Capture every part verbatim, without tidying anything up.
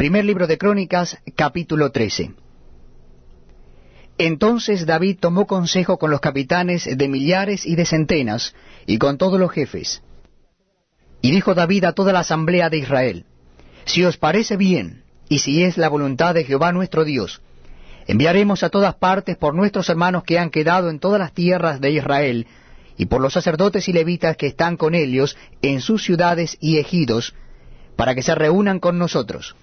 Primer libro de Crónicas, capítulo trece. Entonces David tomó consejo con los capitanes de millares y de centenas, y con todos los jefes. Y dijo David a toda la asamblea de Israel: Si os parece bien, y si es la voluntad de Jehová nuestro Dios, enviaremos a todas partes por nuestros hermanos que han quedado en todas las tierras de Israel, y por los sacerdotes y levitas que están con ellos en sus ciudades y ejidos, para que se reúnan con nosotros.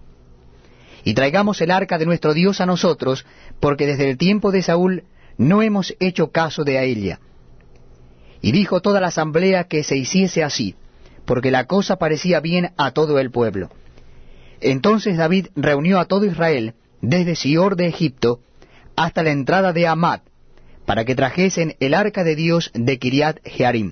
Y traigamos el arca de nuestro Dios a nosotros, porque desde el tiempo de Saúl no hemos hecho caso de ella. Y dijo toda la asamblea que se hiciese así, porque la cosa parecía bien a todo el pueblo. Entonces David reunió a todo Israel, desde Sior de Egipto hasta la entrada de Hamat, para que trajesen el arca de Dios de Kiriat Jearim.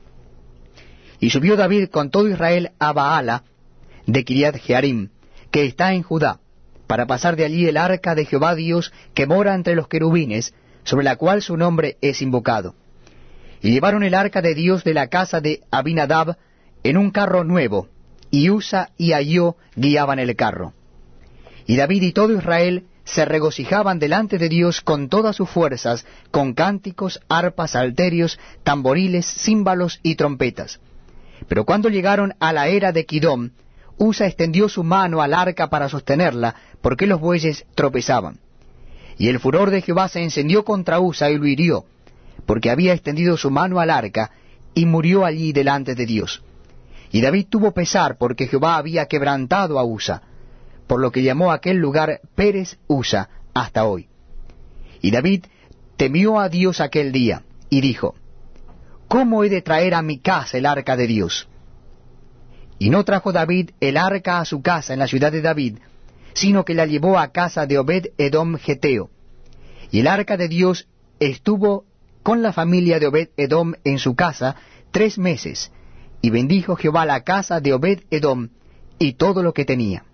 Y subió David con todo Israel a Baala de Kiriat Jearim, que está en Judá, para pasar de allí el arca de Jehová Dios que mora entre los querubines, sobre la cual su nombre es invocado. Y llevaron el arca de Dios de la casa de Abinadab en un carro nuevo, y Usa y Ahío guiaban el carro. Y David y todo Israel se regocijaban delante de Dios con todas sus fuerzas, con cánticos, arpas, salterios, tamboriles, címbalos y trompetas. Pero cuando llegaron a la era de Kidom, Usa extendió su mano al arca para sostenerla, porque los bueyes tropezaban. Y el furor de Jehová se encendió contra Usa y lo hirió, porque había extendido su mano al arca, y murió allí delante de Dios. Y David tuvo pesar, porque Jehová había quebrantado a Usa, por lo que llamó a aquel lugar Pérez Usa hasta hoy. Y David temió a Dios aquel día, y dijo: ¿Cómo he de traer a mi casa el arca de Dios? Y no trajo David el arca a su casa en la ciudad de David, sino que la llevó a casa de Obed-Edom Geteo. Y el arca de Dios estuvo con la familia de Obed-Edom en su casa tres meses, y bendijo Jehová la casa de Obed-Edom y todo lo que tenía.